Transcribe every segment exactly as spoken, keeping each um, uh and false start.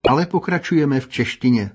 Ale pokračujeme v češtině.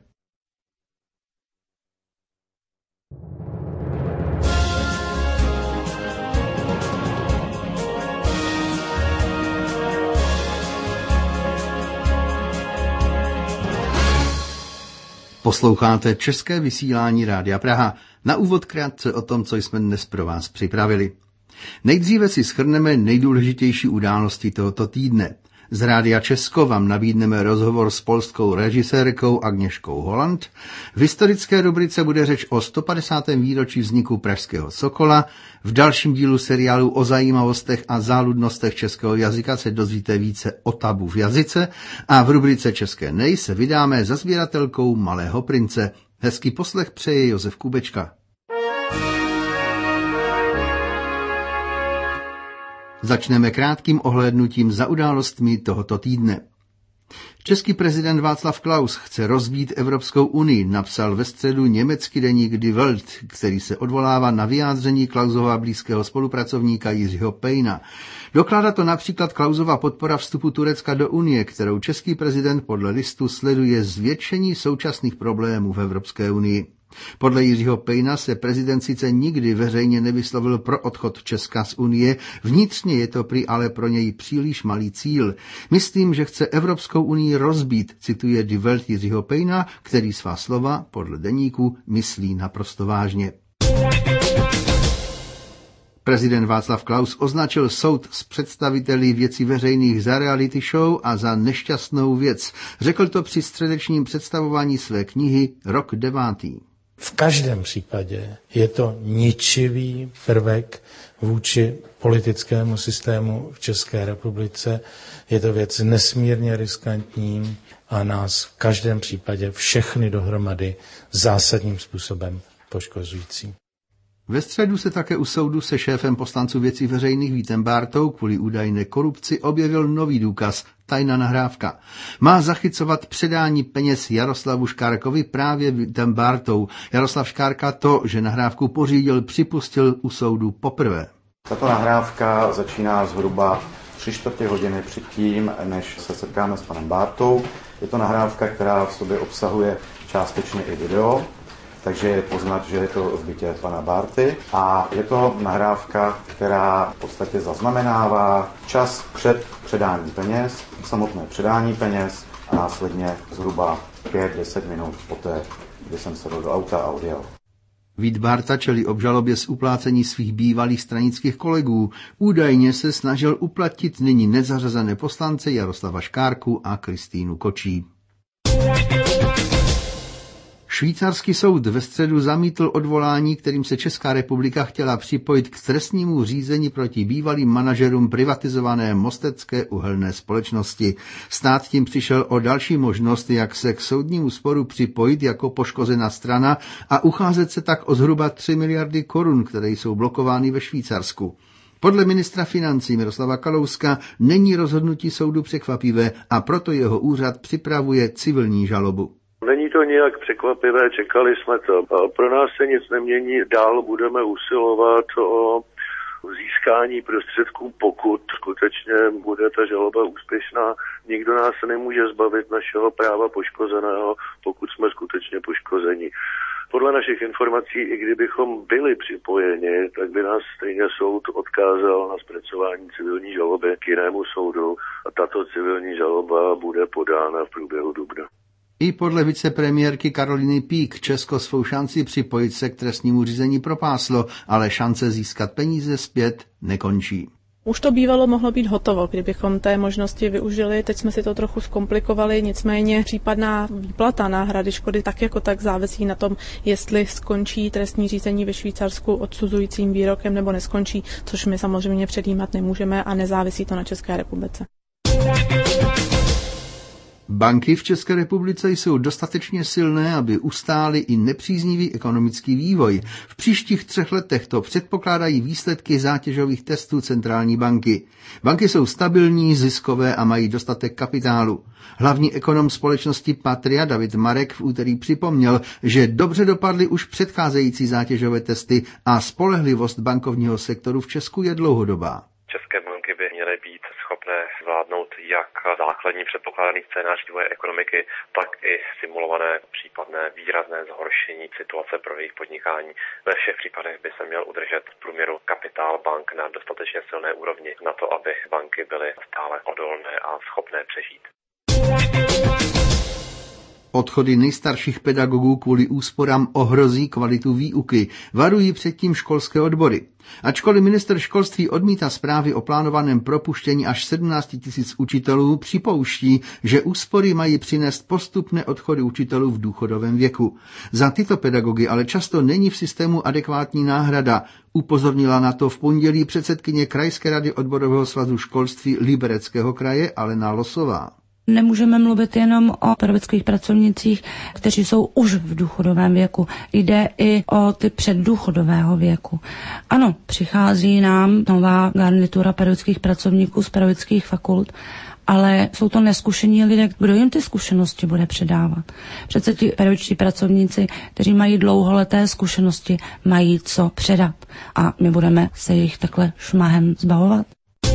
Posloucháte české vysílání Rádia Praha. Na úvod krátce o tom, co jsme dnes pro vás připravili. Nejdříve si shrneme nejdůležitější události tohoto týdne. Z Rádia Česko vám nabídneme rozhovor s polskou režisérkou Agněškou Holland. V historické rubrice bude řeč o sto padesátém výročí vzniku Pražského Sokola. V dalším dílu seriálu o zajímavostech a záludnostech českého jazyka se dozvíte více o tabu v jazyce a v rubrice České nej se vydáme za sběratelkou Malého prince. Hezký poslech přeje Josef Kubečka. Začneme krátkým ohlédnutím za událostmi tohoto týdne. Český prezident Václav Klaus chce rozbít Evropskou unii, napsal ve středu německý deník Die Welt, který se odvolává na vyjádření Klausova blízkého spolupracovníka Jiřího Pejna. Dokládá to například Klausova podpora vstupu Turecka do Unie, kterou český prezident podle listu sleduje zvětšení současných problémů v Evropské unii. Podle Jiřího Pejna se prezident sice nikdy veřejně nevyslovil pro odchod Česka z Unie, vnitřně je to prý ale pro něj příliš malý cíl. Myslím, že chce Evropskou unii rozbít, cituje Die Welt Jiřího Pejna, který svá slova podle deníku myslí naprosto vážně. Prezident Václav Klaus označil soud s představiteli Věcí veřejných za reality show a za nešťastnou věc. Řekl to při středečním představování své knihy Rok devátý. V každém případě je to ničivý prvek vůči politickému systému v České republice. Je to věc nesmírně riskantní a nás v každém případě všechny dohromady zásadním způsobem poškozující. Ve středu se také u soudu se šéfem poslanců Věcí veřejných Vítem Bártou kvůli údajné korupci objevil nový důkaz, tajná nahrávka. Má zachycovat předání peněz Jaroslavu Škárkovi právě Vítem Bártou. Jaroslav Škárka to, že nahrávku pořídil, připustil u soudu poprvé. Tato nahrávka začíná zhruba tři čtvrtě hodiny předtím, než se setkáme s panem Bártou. Je to nahrávka, která v sobě obsahuje částečně i video, takže je poznat, že je to v bytě pana Bárty a je to nahrávka, která v podstatě zaznamenává čas před předáním peněz, samotné předání peněz a následně zhruba pět deset minut poté, kdy jsem sedl do auta a odjel. Vít Bárta čelí obžalobě z uplácení svých bývalých stranických kolegů. Údajně se snažil uplatit nyní nezařazené poslance Jaroslava Škárku a Kristýnu Kočí. Švýcarský soud ve středu zamítl odvolání, kterým se Česká republika chtěla připojit k trestnímu řízení proti bývalým manažerům privatizované Mostecké uhelné společnosti. Stát tím přišel o další možnost, jak se k soudnímu sporu připojit jako poškozená strana a ucházet se tak o zhruba tři miliardy korun, které jsou blokovány ve Švýcarsku. Podle ministra financí Miroslava Kalouska není rozhodnutí soudu překvapivé a proto jeho úřad připravuje civilní žalobu. Není to nijak překvapivé, čekali jsme to. Pro nás se nic nemění, dál budeme usilovat o získání prostředků, pokud skutečně bude ta žaloba úspěšná. Nikdo nás nemůže zbavit našeho práva poškozeného, pokud jsme skutečně poškozeni. Podle našich informací, i kdybychom byli připojeni, tak by nás stejně soud odkázal na zpracování civilní žaloby k jinému soudu a tato civilní žaloba bude podána v průběhu dubna. I podle vicepremiérky Karoliny Pík Česko svou šanci připojit se k trestnímu řízení propáslo, ale šance získat peníze zpět nekončí. Už to bývalo mohlo být hotovo, kdybychom té možnosti využili. Teď jsme si to trochu zkomplikovali, nicméně případná výplata náhrady škody tak jako tak závisí na tom, jestli skončí trestní řízení ve Švýcarsku odsuzujícím výrokem nebo neskončí, což my samozřejmě předjímat nemůžeme a nezávisí to na České republice. Banky v České republice jsou dostatečně silné, aby ustály i nepříznivý ekonomický vývoj. V příštích třech letech to předpokládají výsledky zátěžových testů centrální banky. Banky jsou stabilní, ziskové a mají dostatek kapitálu. Hlavní ekonom společnosti Patria David Marek v úterý připomněl, že dobře dopadly už předcházející zátěžové testy a spolehlivost bankovního sektoru v Česku je dlouhodobá. České banky by měly být schopné zvládnout jak základní předpokládaný scénář vývoje ekonomiky, tak i simulované případné výrazné zhoršení situace pro jejich podnikání. Ve všech případech by se měl udržet v průměru kapitál bank na dostatečně silné úrovni na to, aby banky byly stále odolné a schopné přežít. Odchody nejstarších pedagogů kvůli úsporám ohrozí kvalitu výuky, varují předtím školské odbory. Ačkoliv ministr školství odmítá zprávy o plánovaném propuštění až sedmnáct tisíc učitelů, připouští, že úspory mají přinést postupné odchody učitelů v důchodovém věku. Za tyto pedagogy ale často není v systému adekvátní náhrada. Upozornila na to v pondělí předsedkyně Krajské rady odborového svazu školství Libereckého kraje Alena Losová. Nemůžeme mluvit jenom o pedagogických pracovnicích, kteří jsou už v důchodovém věku. Jde i o ty předdůchodového věku. Ano, přichází nám nová garnitura pedagogických pracovníků z pedagogických fakult, ale jsou to neskušení lidé, kdo jim ty zkušenosti bude předávat. Přece ti pedagogičtí pracovníci, kteří mají dlouholeté zkušenosti, mají co předat. A my budeme se jich takhle šmahem zbavovat.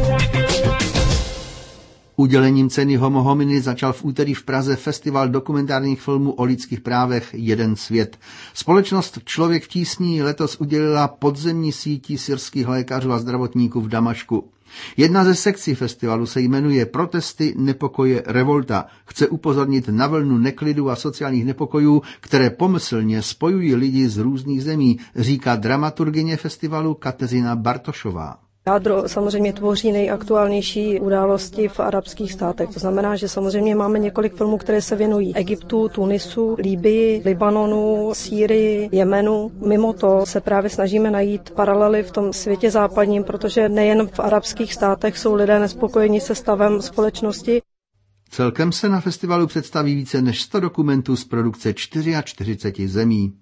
Udělením ceny Homo homini začal v úterý v Praze festival dokumentárních filmů o lidských právech Jeden svět. Společnost Člověk v tísni letos udělila podzemní síti syrských lékařů a zdravotníků v Damašku. Jedna ze sekcí festivalu se jmenuje Protesty, nepokoje, revolta. Chce upozornit na vlnu neklidu a sociálních nepokojů, které pomyslně spojují lidi z různých zemí, říká dramaturgyně festivalu Kateřina Bartošová. Jádro samozřejmě tvoří nejaktuálnější události v arabských státech. To znamená, že samozřejmě máme několik filmů, které se věnují Egyptu, Tunisu, Libyi, Libanonu, Sýrii, Jemenu. Mimo to se právě snažíme najít paralely v tom světě západním, protože nejen v arabských státech jsou lidé nespokojeni se stavem společnosti. Celkem se na festivalu představí více než sto dokumentů z produkce čtyřiceti čtyři zemí.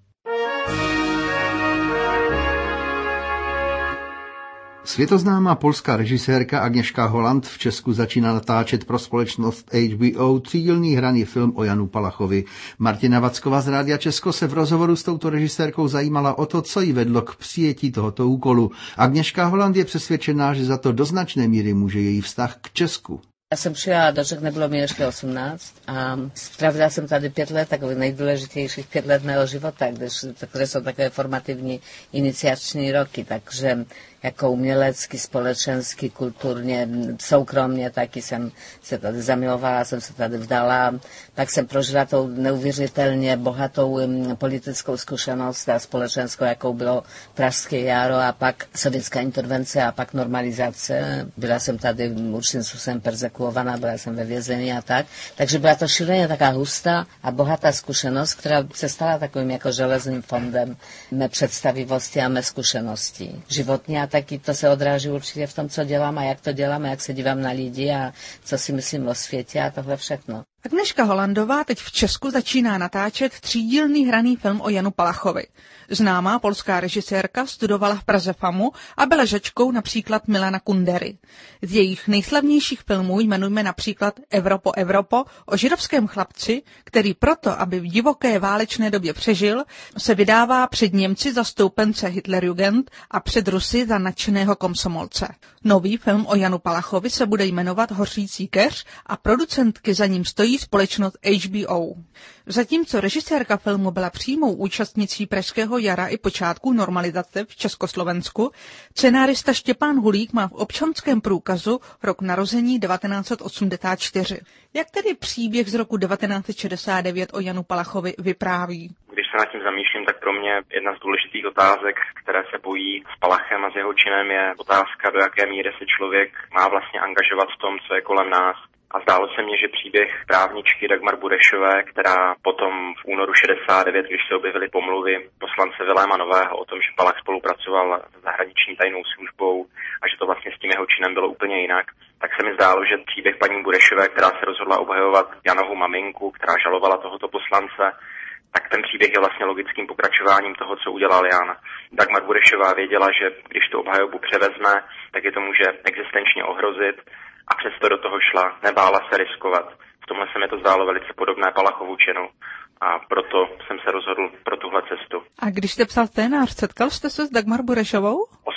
Světoznámá polská režisérka Agnieszka Holland v Česku začíná natáčet pro společnost H B O třídílný hraný film o Janu Palachovi. Martina Vacková z Rádia Česko se v rozhovoru s touto režisérkou zajímala o to, co jí vedlo k přijetí tohoto úkolu. Agnieszka Holland je přesvědčená, že za to do značné míry může její vztah k Česku. Já jsem přijela do Čech, nebylo mi ještě osmnáct a strávila jsem tady pět let, takových nejdůležitějších pět let mého života, které jsou takové formativní iniciační roky, takže jako umělecky, společensky, kulturně, soukromně taky jsem se tady zamilovala, jsem se tady vdala, pak jsem prožila tou neuvěřitelně bohatou politickou zkušenost a společenskou, jakou bylo Pražské jaro a pak sovětská intervence a pak normalizace. Byla jsem tady určitým způsobem persekuovaná, byla jsem ve vězení a tak. Takže byla to šíleně taká hustá a bohatá zkušenost, která se stala takovým jako železným fondem mé představivosti a mé zkušenosti životní. A taky to se odráží určitě v tom, co dělám a jak to dělám a jak se dívám na lidi a co si myslím o světě a tohle všechno. Agnieszka Hollandová teď v Česku začíná natáčet třídílný hraný film o Janu Palachovi. Známá polská režisérka studovala v Praze FAMu a byla žačkou například Milana Kundery. Z jejich nejslavnějších filmů jmenujeme například Evropo, Evropo o židovském chlapci, který proto, aby v divoké válečné době přežil, se vydává před Němci za stoupence Hitlerjugend a před Rusy za nadšeného komsomolce. Nový film o Janu Palachovi se bude jmenovat Hořící keř a producentky za ním stojí společnost H B O. Zatímco režisérka filmu byla přímou účastnicí Pražského jara i počátku normalizace v Československu, scenárista Štěpán Hulík má v občanském průkazu rok narození devatenáct set osmdesát čtyři. Jak tedy příběh z roku devatenáct set šedesát devět o Janu Palachovi vypráví? Když se nad tím zamýšlím, tak pro mě jedna z důležitých otázek, které se pojí s Palachem a s jeho činem, je otázka, do jaké míry se člověk má vlastně angažovat v tom, co je kolem nás. A zdálo se mně, že příběh právničky Dagmar Burešové, která potom v únoru šedesát devět, když se objevily pomluvy poslance Viléma Nového o tom, že Palach spolupracoval s zahraniční tajnou službou a že to vlastně s tím jeho činem bylo úplně jinak, tak se mi zdálo, že příběh paní Burešové, která se rozhodla obhajovat Janovu maminku, která žalovala tohoto poslance, tak ten příběh je vlastně logickým pokračováním toho, co udělal Jan. Dagmar Burešová věděla, že když tu obhajobu převezme, tak je to může existenčně ohrozit, a přesto do toho šla, nebála se riskovat. V tomhle se mi to zdálo velice podobné Palachovu činu a proto jsem se rozhodl pro tuhle cestu. A když jste psal scénář, setkal jste se s Dagmar Burešovou?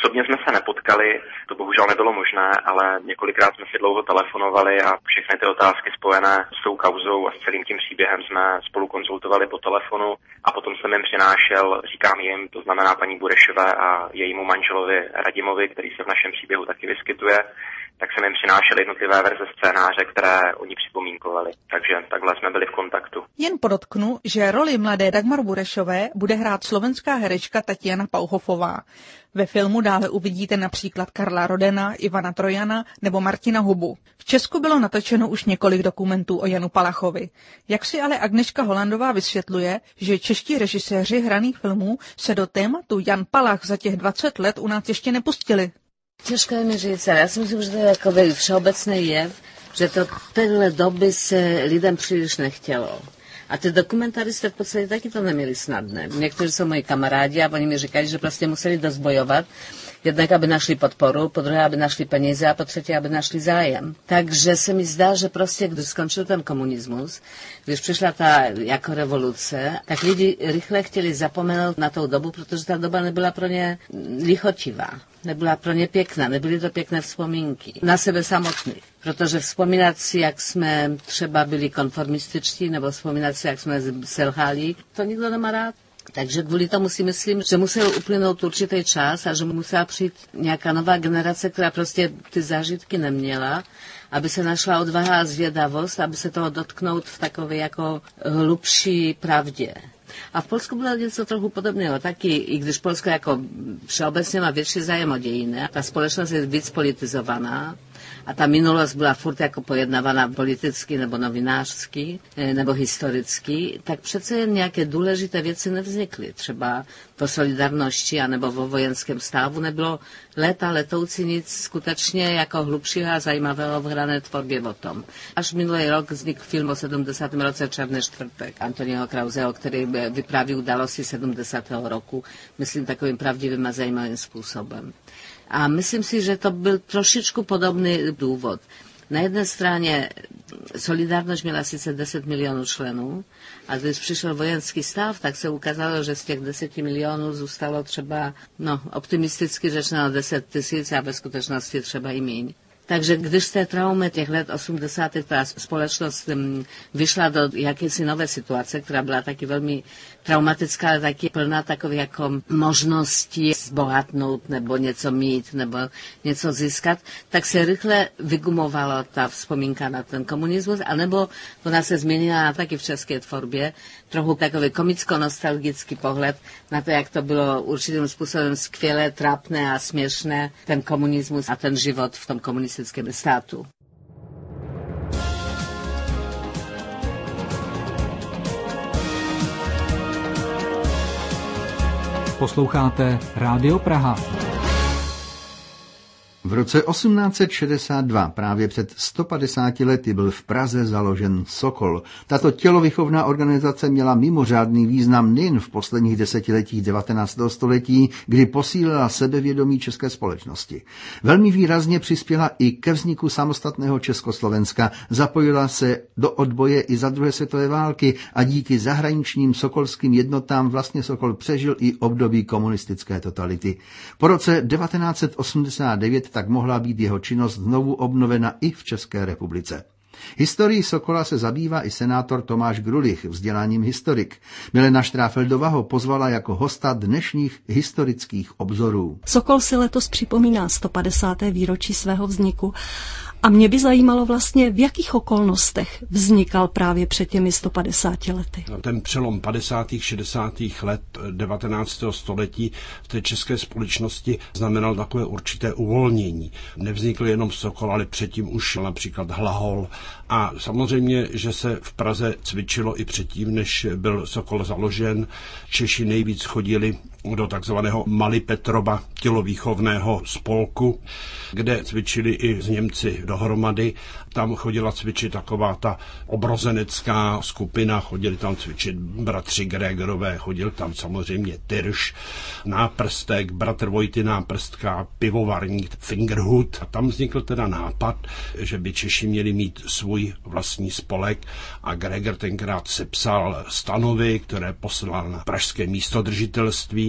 Osobně jsme se nepotkali, to bohužel nebylo možné, ale několikrát jsme si dlouho telefonovali a všechny ty otázky spojené s tou kauzou a s celým tím příběhem jsme spolu konzultovali po telefonu a potom jsem jim přinášel, říkám jim, to znamená paní Burešové a jejímu manželovi Radimovi, který se v našem příběhu taky vyskytuje, tak jsem jim přinášel jednotlivé verze scénáře, které oni připomínkovali. Takže takhle jsme byli v kontaktu. Jen podotknu, že roli mladé Dagmar Burešové bude hrát slovenská herečka Tatiana Pauhofová. Ve filmu dále uvidíte například Karla Rodena, Ivana Trojana nebo Martina Hubu. V Česku bylo natočeno už několik dokumentů o Janu Palachovi. Jak si ale Agnieszka Hollandová vysvětluje, že čeští režiséři hraných filmů se do tématu Jan Palach za těch dvacet let u nás ještě nepustili. Těžko je mi říct, ale já si myslím, že to je takový všeobecný jev, že to téhle doby se lidem příliš nechtělo. A ty dokumentaristé v podstatě taky to neměli snadné. Někteří jsou moji kamarádi a oni mi říkají, že prostě museli dost bojovat. Jednak, aby našli podporu, po druhé, aby našli peníze a po třetí, aby našli zájem. Takže se mi zdá, že prostě, když skončil ten komunismus, když přišla ta jako revoluce, tak lidi rychle chtěli zapomenout na tou dobu, protože ta doba nebyla pro ně lichotivá. Nebyla pro ně pěkná, nebyly to pěkné vzpomínky na sebe samotných. Protože vzpomínat si, jak jsme třeba byli konformističtí, nebo vzpomínat si, jak jsme selhali, to nikdo nemá rád. Takže kvůli tomu si myslím, že musel uplynout určitý čas a že musela přijít nějaká nová generace, která prostě ty zážitky neměla, aby se našla odvaha a zvědavost, aby se toho dotknout v takové jako hlubší pravdě. A v Polsku bylo něco trochu podobného, taky, i když Polsko jako všeobecně má větší zájem o dějiny, ta společnost je víc politizovaná, a ta minulost byla furt jako pojednávaná politicky nebo novinářsky nebo historicky, tak přece jen nějaké důležité věci nevznikly. Třeba po solidarnosti anebo vo vojenském stavu nebylo léta letoucí nic skutečně jako hlubšího a zajímavého v hrané tvorbě o tom. Až minulý rok vznikl film o sedmdesátém roce Černý čtvrtek Antoního Krauseho, který vypráví události sedmdesátého roku, myslím takovým pravdivým a zajímavým způsobem. A myslím si, že to byl trošičku podobný důvod. Na jedné straně Solidarność měla sice deset milionů členů, a když přišel vojenský stav, tak se ukázalo, že z těch deseti milionů zůstalo třeba, no, optimisticky řečeno deset tisíc a ve skutečnosti třeba i míň. Takže když z té traumy těch let osmdesátých ta společnost vyšla do jakési nové situace, která byla taky velmi traumatická, ale taky plná takových jako možností zbohatnout nebo něco mít nebo něco získat, tak se rychle vygumovala ta vzpomínka na ten komunismus, anebo ona se změnila taky v české tvorbě, trochu takový komicko-nostalgický pohled na to, jak to bylo určitým způsobem skvělé, trápné a směšné, ten komunismus a ten život v tom komunistickém státu. Posloucháte Rádio Praha. V roce osmnáct set šedesát dva, právě před sto padesáti lety, byl v Praze založen Sokol. Tato tělovýchovná organizace měla mimořádný význam nejen v posledních desetiletích devatenáctého století, kdy posílila sebevědomí české společnosti. Velmi výrazně přispěla i ke vzniku samostatného Československa, zapojila se do odboje i za druhé světové války a díky zahraničním sokolským jednotám vlastně Sokol přežil i období komunistické totality. Po roce devatenáct set osmdesát devět tak mohla být jeho činnost znovu obnovena i v České republice. Historií Sokola se zabývá i senátor Tomáš Grulich, vzděláním historik. Milena Štráfeldová ho pozvala jako hosta dnešních historických obzorů. Sokol si letos připomíná sto padesáté výročí svého vzniku. A mě by zajímalo vlastně, v jakých okolnostech vznikal právě před těmi sto padesáti lety. Ten přelom padesátých šedesátých let devatenáctého století v té české společnosti znamenal takové určité uvolnění. Nevznikl jenom Sokol, ale předtím už například Hlahol. A samozřejmě, že se v Praze cvičilo i předtím, než byl Sokol založen. Češi nejvíc chodili do takzvaného Malipetrova tělovýchovného spolku, kde cvičili i z Němci dohromady. Tam chodila cvičit taková ta obrozenecká skupina, chodili tam cvičit bratři Gregorové, chodil tam samozřejmě Tyrš, Náprstek, bratr Vojty Náprstka, pivovarník Fingerhut. A tam vznikl teda nápad, že by Češi měli mít svůj vlastní spolek a Gregor tenkrát sepsal stanovy, které poslal na pražské místodržitelství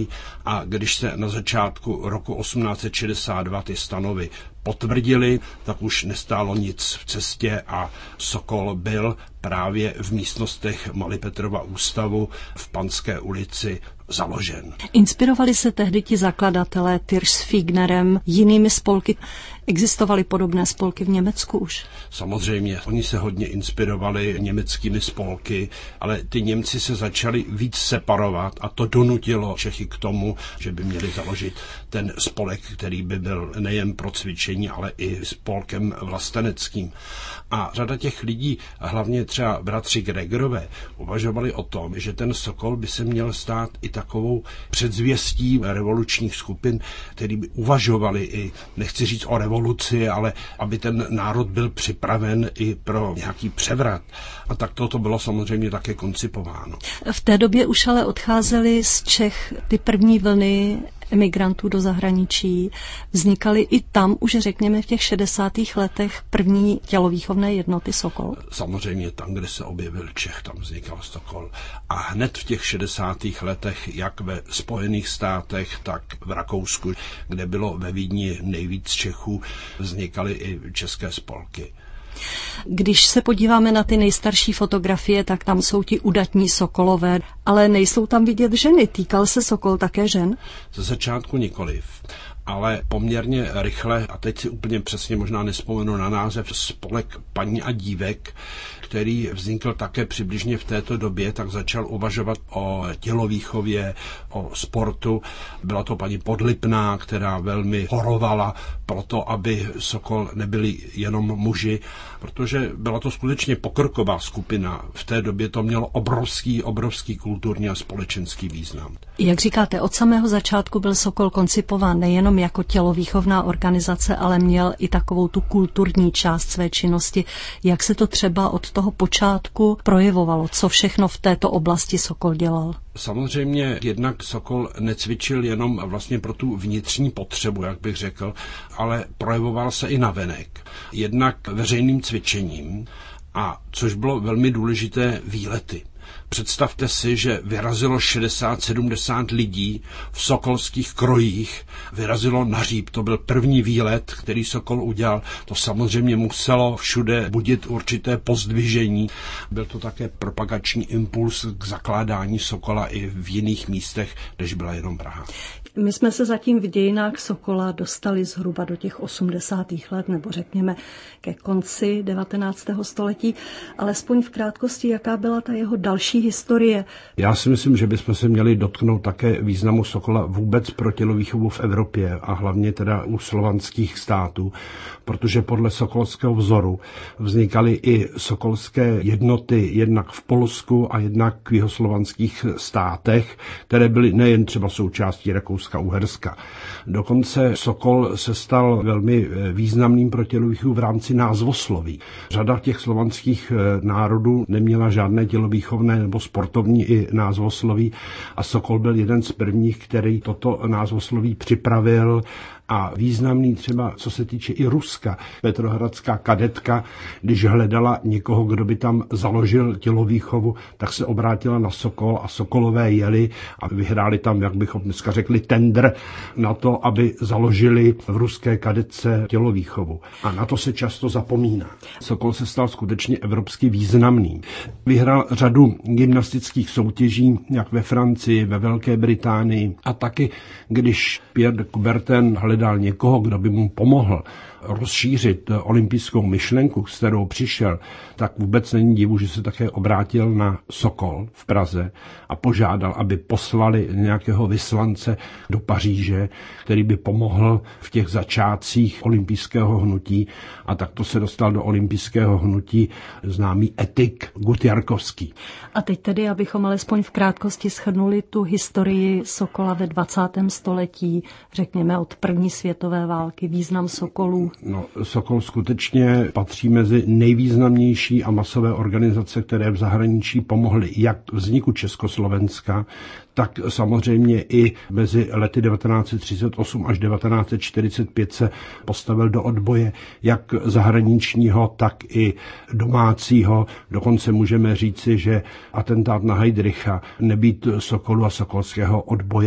úsilí a když se na začátku roku osmnáct set šedesát dva ty stanovy potvrdili, tak už nestálo nic v cestě a Sokol byl právě v místnostech Malipetrova ústavu v Panské ulici založen. Inspirovali se tehdy ti zakladatelé Tirschfignerem, jinými spolky? Existovaly podobné spolky v Německu už? Samozřejmě, oni se hodně inspirovali německými spolky, ale ty Němci se začali víc separovat a to donutilo Čechy k tomu, že by měli založit ten spolek, který by byl nejen pro cvičení, ale i spolkem vlasteneckým. A řada těch lidí, hlavně třeba bratři Gregorové, uvažovali o tom, že ten Sokol by se měl stát i takovou předzvěstí revolučních skupin, který by uvažovali i, nechci říct o revoluci, ale aby ten národ byl připraven i pro nějaký převrat. A tak toto bylo samozřejmě také koncipováno. V té době už ale odcházely z Čech ty první vlny emigrantů do zahraničí. Vznikaly i tam už, řekněme, v těch šedesátých letech první tělovýchovné jednoty Sokol? Samozřejmě tam, kde se objevil Čech, tam vznikal Sokol. A hned v těch šedesátých letech, jak ve Spojených státech, tak v Rakousku, kde bylo ve Vídni nejvíc Čechů, vznikaly i české spolky. Když se podíváme na ty nejstarší fotografie, tak tam jsou ti udatní sokolové, ale nejsou tam vidět ženy. Týkal se Sokol také žen? Ze začátku nikoliv, ale poměrně rychle, a teď si úplně přesně možná nespomenu na název, spolek paní a dívek, který vznikl také přibližně v této době, tak začal uvažovat o tělovýchově, o sportu. Byla to paní Podlipná, která velmi horovala proto, aby Sokol nebyli jenom muži, protože byla to skutečně pokroková skupina. V té době to mělo obrovský, obrovský kulturní a společenský význam. Jak říkáte, od samého začátku byl Sokol koncipován nejenom jako tělovýchovná organizace, ale měl i takovou tu kulturní část své činnosti. Jak se to třeba od toho počátku projevovalo? Co všechno v této oblasti Sokol dělal? Samozřejmě jednak Sokol necvičil jenom vlastně pro tu vnitřní potřebu, jak bych řekl, ale projevoval se i navenek. Jednak veřejným cvičením, a což bylo velmi důležité, výlety. Představte si, že vyrazilo šedesát sedmdesát lidí v sokolských krojích, vyrazilo na Říp. To byl první výlet, který Sokol udělal. To samozřejmě muselo všude budit určité pozdvižení. Byl to také propagační impuls k zakládání Sokola i v jiných místech, než byla jenom Praha. My jsme se zatím v dějinách Sokola dostali zhruba do těch osmdesátých let, nebo řekněme ke konci devatenáctého století, alespoň v krátkosti, jaká byla ta jeho další historie. Já si myslím, že bychom se měli dotknout také významu Sokola vůbec pro tělovýchovu v Evropě a hlavně teda u slovanských států, protože podle sokolského vzoru vznikaly i sokolské jednoty jednak v Polsku a jednak v jihoslovanských státech, které byly nejen třeba součástí Rakouska-Uherska. Dokonce Sokol se stal velmi významným pro tělovýchovu v rámci názvosloví. Řada těch slovanských národů neměla žádné tělovýchovné nebo sportovní i názvosloví a Sokol byl jeden z prvních, který toto názvosloví připravil. A významný třeba, co se týče i Ruska. Petrohradská kadetka, když hledala někoho, kdo by tam založil tělovýchovu, tak se obrátila na Sokol a Sokolové jeli a vyhráli tam, jak bychom dneska řekli, tender na to, aby založili v ruské kadetce tělovýchovu. A na to se často zapomíná. Sokol se stal skutečně evropsky významným. Vyhrál řadu gymnastických soutěží, jak ve Francii, ve Velké Británii a taky, když Pierre de Coubertin hledal někoho, kdo by mu pomohl rozšířit olympijskou myšlenku, s kterou přišel, tak vůbec není divu, že se také obrátil na Sokol v Praze a požádal, aby poslali nějakého vyslance do Paříže, který by pomohl v těch začátcích olympijského hnutí, a takto se dostal do olympijského hnutí známý etik Gutjarkovský. A teď tedy, abychom alespoň v krátkosti shrnuli tu historii Sokola ve dvacátém století, řekněme od první světové války, význam Sokolů. No, Sokol skutečně patří mezi nejvýznamnější a masové organizace, které v zahraničí pomohly jak vzniku Československa, tak samozřejmě i mezi lety devatenáct set třicet osm až devatenáct set čtyřicet pět se postavil do odboje jak zahraničního, tak i domácího. Dokonce můžeme říci, že atentát na Heydricha nebýt Sokolu a sokolského odboje,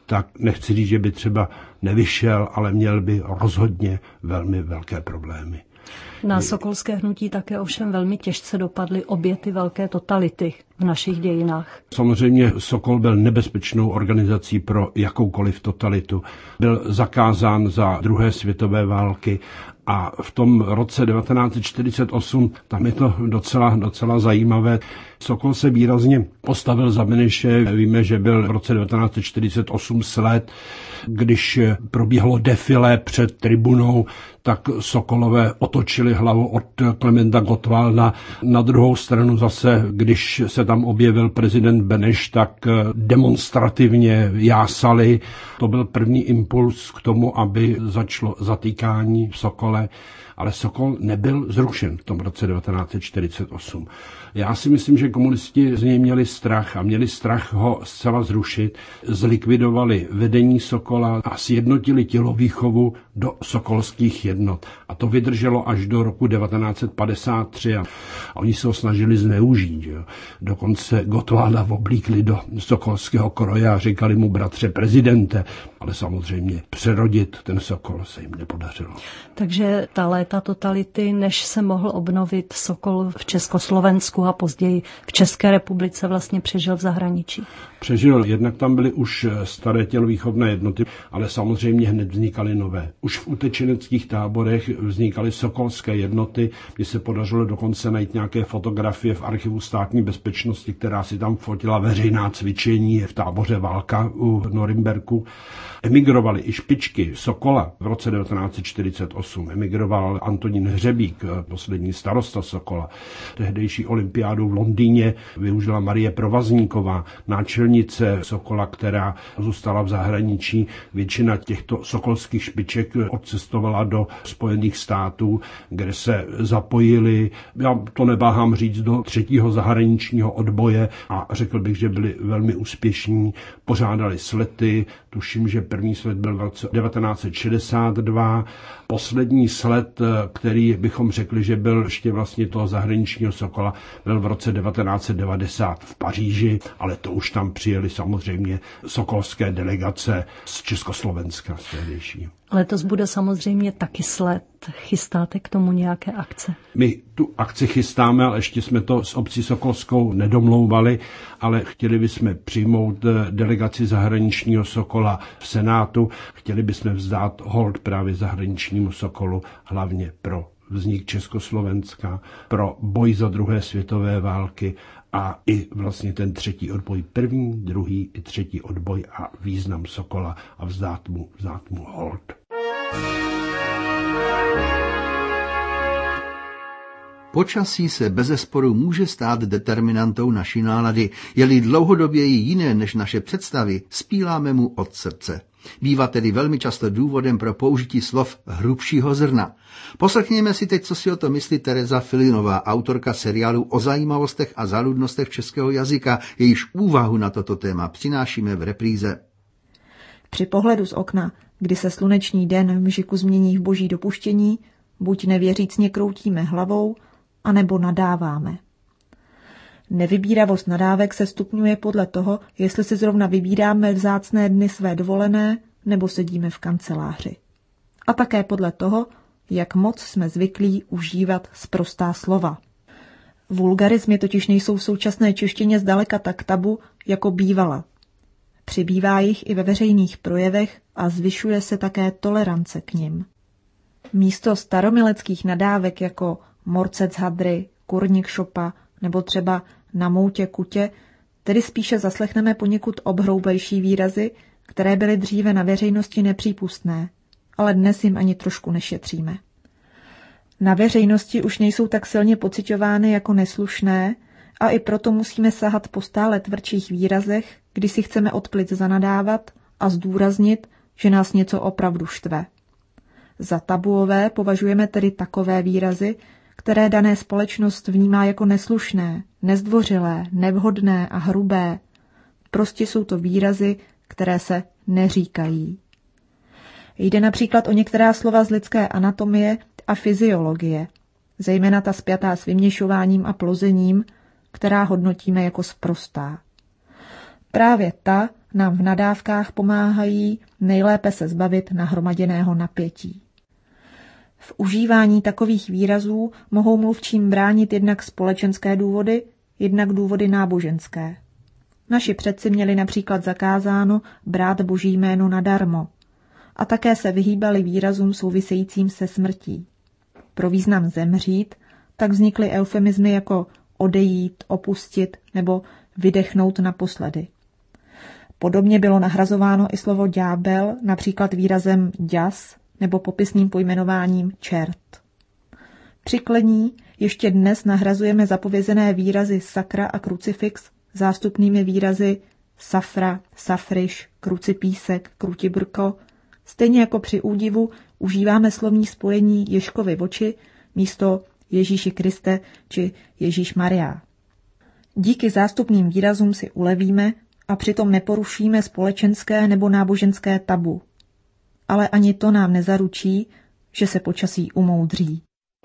tak nechci říct, že by třeba nevyšel, ale měl by rozhodně velmi velké problémy. Na sokolské hnutí také ovšem velmi těžce dopadly obě ty velké totality v našich dějinách. Samozřejmě Sokol byl nebezpečnou organizací pro jakoukoliv totalitu. Byl zakázán za druhé světové války a v tom roce devatenáct set čtyřicet osm, tam je to docela, docela zajímavé. Sokol se výrazně postavil za Beneše. Víme, že byl v roce devatenáct set čtyřicet osm sled, když probíhalo defilé před tribunou, tak Sokolové otočili hlavu od Klementa Gottwalda. Na druhou stranu zase, když se tam objevil prezident Beneš, tak demonstrativně jásali. To byl první impuls k tomu, aby začalo zatýkání v Sokole. Ale Sokol nebyl zrušen v tom roce devatenáct set čtyřicet osm. Já si myslím, že komunisti z něj měli strach a měli strach ho zcela zrušit. Zlikvidovali vedení Sokola a sjednotili tělovýchovu do sokolských jednot. A to vydrželo až do roku devatenáct set padesát tři a oni se ho snažili zneužít. Jo. Dokonce Gottwalda oblíkli do sokolského kroje a říkali mu bratře prezidente, ale samozřejmě přerodit ten Sokol se jim nepodařilo. Takže ta léta totality, než se mohl obnovit Sokol v Československu a později v České republice, vlastně přežil v zahraničí. Přežil, jednak tam byly už staré tělovýchovné jednoty, ale samozřejmě hned vznikaly nové. Už v utečeneckých táborech vznikaly sokolské jednoty, kdy se podařilo dokonce najít nějaké fotografie v archivu státní bezpečnosti, která si tam fotila veřejná cvičení v táboře Válka u Norimberku. Emigrovali i špičky Sokola v roce devatenáct set čtyřicet osm. Emigroval Antonín Hřebík, poslední starosta Sokola. Tehdejší olympiádu v Londýně využila Marie Provazníková, náčelnice Sokola, která zůstala v zahraničí. Většina těchto sokolských špiček odcestovala do Spojených států, kde se zapojili, já to neváhám říct, do třetího zahraničního odboje a řekl bych, že byli velmi úspěšní. Pořádali slety, tuším, že první slet byl v roce devatenáct set šedesát dva. Poslední slet, který bychom řekli, že byl ještě vlastně toho zahraničního Sokola, byl v roce devatenáct set devadesát v Paříži, ale to už tam přijeli samozřejmě sokolské delegace z Československa, z tehdejší. Letos bude samozřejmě taky sled. Chystáte k tomu nějaké akce? My tu akci chystáme, ale ještě jsme to s obcí Sokolskou nedomlouvali, ale chtěli bychom přijmout delegaci zahraničního Sokola v Senátu. Chtěli bychom vzdát hold právě zahraničnímu Sokolu, hlavně pro vznik Československa, pro boj za druhé světové války a i vlastně ten třetí odboj, první, druhý i třetí odboj a význam Sokola a vzdát mu, vzdát mu hold. Počasí se bezesporu může stát determinantou naší nálady. Je-li dlouhodobě jiné než naše představy, spíláme mu od srdce. Bývá tedy velmi často důvodem pro použití slov hrubšího zrna. Poslechněme si teď, co si o to myslí Tereza Filinová, autorka seriálu o zajímavostech a záludnostech českého jazyka. Jejíž úvahu na toto téma přinášíme v repríze. Při pohledu z okna, kdy se sluneční den v mžiku změní v boží dopuštění, buď nevěřícně kroutíme hlavou, anebo nadáváme. Nevybíravost nadávek se stupňuje podle toho, jestli si zrovna vybíráme vzácné dny své dovolené nebo sedíme v kanceláři. A také podle toho, jak moc jsme zvyklí užívat sprostá slova. Vulgarizmy totiž nejsou v současné češtině zdaleka tak tabu, jako bývala. Přibývá jich i ve veřejných projevech a zvyšuje se také tolerance k nim. Místo staromileckých nadávek jako morcec hadry, kurník šopa nebo třeba na moutě kutě, tedy spíše zaslechneme poněkud obhroublejší výrazy, které byly dříve na veřejnosti nepřípustné, ale dnes jim ani trošku nešetříme. Na veřejnosti už nejsou tak silně pociťovány jako neslušné a i proto musíme sahat po stále tvrdších výrazech, kdy si chceme odplit zanadávat a zdůraznit, že nás něco opravdu štve. Za tabuové považujeme tedy takové výrazy, které dané společnost vnímá jako neslušné, nezdvořilé, nevhodné a hrubé. Prostě jsou to výrazy, které se neříkají. Jde například o některá slova z lidské anatomie a fyziologie, zejména ta spjatá s vyměšováním a plozením, která hodnotíme jako sprostá. Právě ta nám v nadávkách pomáhají nejlépe se zbavit nahromaděného napětí. V užívání takových výrazů mohou mluvčím bránit jednak společenské důvody, jednak důvody náboženské. Naši předci měli například zakázáno brát Boží jméno nadarmo a také se vyhýbali výrazům souvisejícím se smrtí. Pro význam zemřít tak vznikly eufemizmy jako odejít, opustit nebo vydechnout naposledy. Podobně bylo nahrazováno i slovo ďábel, například výrazem ďas nebo popisným pojmenováním čert. Při klení ještě dnes nahrazujeme zapovězené výrazy sakra a krucifix zástupnými výrazy safra, safriš, krucipísek, krutibrko. Stejně jako při údivu užíváme slovní spojení Ježkovi v oči místo Ježíši Kriste či Ježíš Maria. Díky zástupným výrazům si ulevíme a přitom neporušíme společenské nebo náboženské tabu. Ale ani to nám nezaručí, že se počasí umoudří.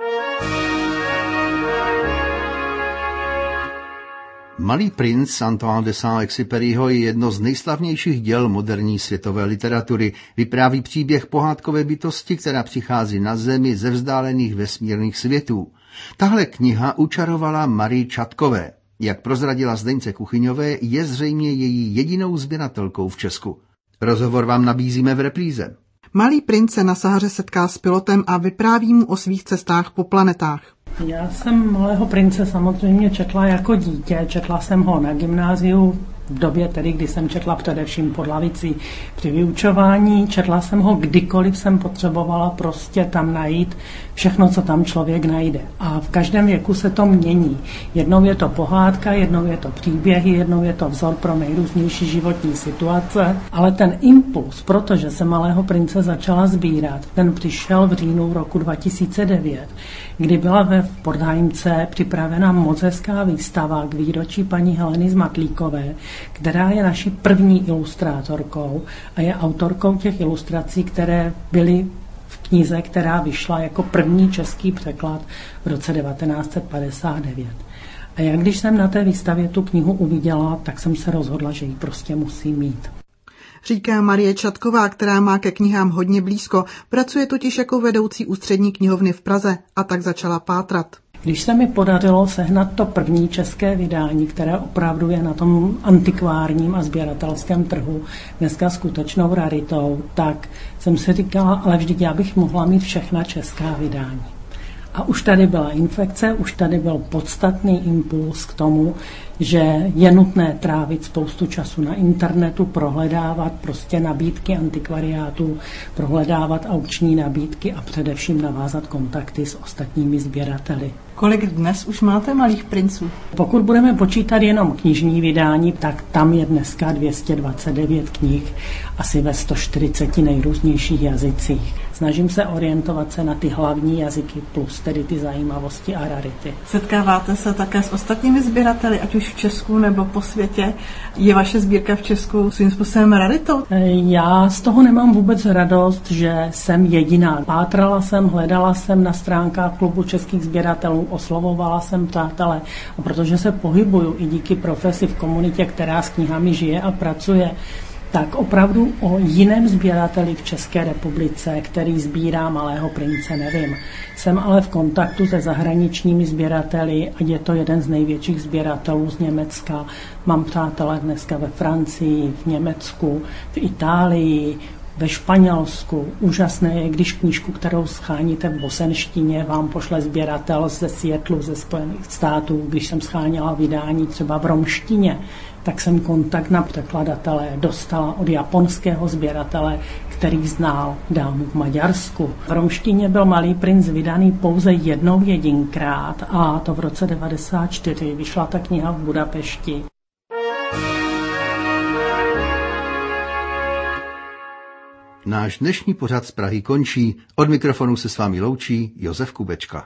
Malý princ Antoine de Saint-Exupéryho je jedno z nejslavnějších děl moderní světové literatury. Vypráví příběh pohádkové bytosti, která přichází na zemi ze vzdálených vesmírných světů. Tahle kniha učarovala Marii Čatkové. Jak prozradila Zdeňce Kuchyňové, je zřejmě její jedinou sběratelkou v Česku. Rozhovor vám nabízíme v repríze. Malý princ se na Sahaře setká s pilotem a vypráví mu o svých cestách po planetách. Já jsem Malého prince samozřejmě četla jako dítě, četla jsem ho na gymnáziu, v době tedy, kdy jsem četla především pod lavicí při vyučování, četla jsem ho kdykoliv jsem potřebovala prostě tam najít všechno, co tam člověk najde. A v každém věku se to mění. Jednou je to pohádka, jednou je to příběhy, jednou je to vzor pro nejrůznější životní situace, ale ten impuls, protože se Malého prince začala sbírat, ten přišel v říjnu roku dva tisíce devět, kdy byla ve Pordheimce připravena moc hezká výstava k výročí paní Heleny Zmatlíkové, která je naší první ilustrátorkou a je autorkou těch ilustrací, které byly v knize, která vyšla jako první český překlad v roce devatenáct set padesát devět. A já když jsem na té výstavě tu knihu uviděla, tak jsem se rozhodla, že ji prostě musím mít. Říká Marie Čatková, která má ke knihám hodně blízko. Pracuje totiž jako vedoucí ústřední knihovny v Praze a tak začala pátrat. Když se mi podařilo sehnat to první české vydání, které opravdu je na tom antikvárním a sběratelském trhu dneska skutečnou raritou, tak jsem si říkala, ale vždyť já bych mohla mít všechna česká vydání. A už tady byla infekce, už tady byl podstatný impuls k tomu, že je nutné trávit spoustu času na internetu, prohledávat prostě nabídky antikvariátů, prohledávat aukční nabídky a především navázat kontakty s ostatními sběrateli. Kolik dnes už máte Malých princů? Pokud budeme počítat jenom knižní vydání, tak tam je dneska dvě stě dvacet devět knih, asi ve sto čtyřicet nejrůznějších jazycích. Snažím se orientovat se na ty hlavní jazyky plus tedy ty zajímavosti a rarity. Setkáváte se také s ostatními sběrateli, ať už v Česku nebo po světě? Je vaše sbírka v Česku svým způsobem raritou? Já z toho nemám vůbec radost, že jsem jediná. Pátrala jsem, hledala jsem na stránkách Klubu českých sběratelů, oslovovala jsem přátelé. A protože se pohybuju i díky profesi v komunitě, která s knihami žije a pracuje, tak opravdu o jiném sběrateli v České republice, který sbírá Malého prince, nevím. Jsem ale v kontaktu se zahraničními sběrateli a je to jeden z největších sběratelů z Německa. Mám přátelé dneska ve Francii, v Německu, v Itálii, ve Španělsku. Úžasné je, když knížku, kterou scháníte v bosenštině, vám pošle sběratel ze Seattlu, ze Spojených států. Když jsem scháněla vydání třeba v romštině, tak jsem kontakt na překladatele dostala od japonského sběratele, který znal dámu v Maďarsku. V romštině byl Malý princ vydaný pouze jednou jedinkrát a to v roce devadesát čtyři. Vyšla ta kniha v Budapešti. Náš dnešní pořad z Prahy končí. Od mikrofonu se s vámi loučí Josef Kubečka.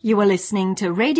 You are listening to Radio